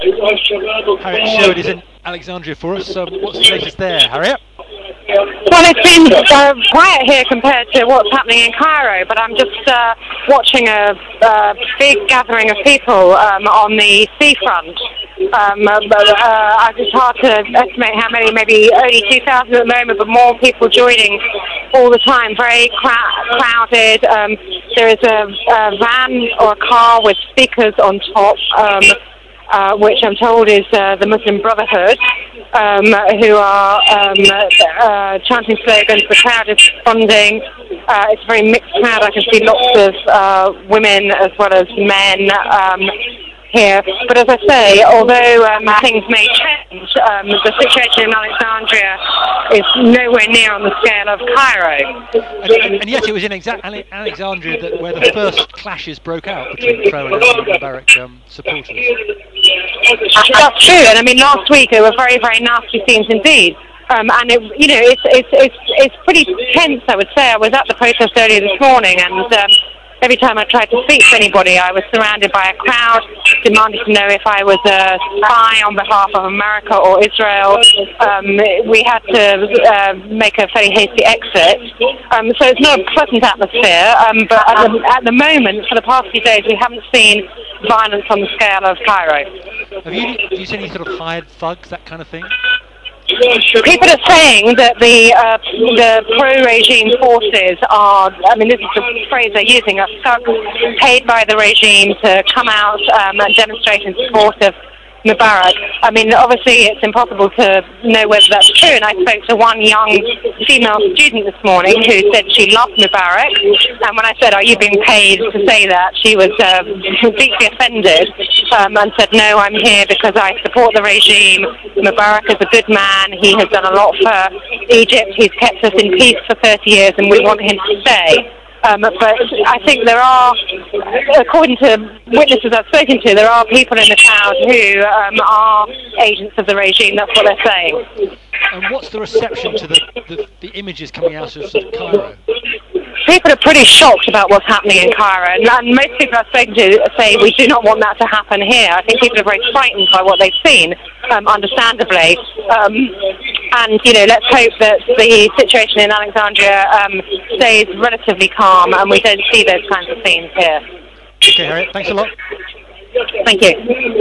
Harriet Sherwood is in Alexandria for us. What's the latest there, Harriet? Well, it's been quiet here compared to what's happening in Cairo, but I'm just watching a big gathering of people on the seafront. It's hard to estimate how many, maybe only 2,000 at the moment, but more people joining all the time, very crowded. There is a van or a car with speakers on top, which I'm told is the Muslim Brotherhood, who are chanting slogans. The crowd is responding. It's a very mixed crowd. I can see lots of women as well as men here. But as I say, although things may change, the situation in Alexandria is nowhere near on the scale of Cairo. And yet it was in Alexandria where the first clashes broke out between pro-and Mubarak supporters. That's true, and I mean last week there were very, very nasty scenes indeed. And it's pretty tense, I would say. I was at the protest earlier this morning, and every time I tried to speak to anybody, I was surrounded by a crowd demanding to know if I was a spy on behalf of America or Israel. We had to make a fairly hasty exit. So it's not a pleasant atmosphere, but at the moment, for the past few days, we haven't seen violence on the scale of Cairo. Do you see any sort of hired thugs, that kind of thing? People are saying that the pro-regime forces are, I mean, this is the phrase they're using, are thugs paid by the regime to come out and demonstrate in support of Mubarak. I mean, obviously it's impossible to know whether that's true, and I spoke to one young female student this morning who said she loved Mubarak, and when I said, "Are you being paid to say that?" she was deeply offended and said, "No, I'm here because I support the regime. Mubarak is a good man. He has done a lot for Egypt. He's kept us in peace for 30 years and we want him to stay." But I think there are, according to witnesses I've spoken to, there are people in the crowd who are agents of the regime. That's what they're saying. And what's the reception to the images coming out of Cairo? People are pretty shocked about what's happening in Cairo, and most people I've spoken to say we do not want that to happen here. I think people are very frightened by what they've seen, understandably. And, let's hope that the situation in Alexandria stays relatively calm and we don't see those kinds of scenes here. Okay, Harriet, thanks a lot. Thank you.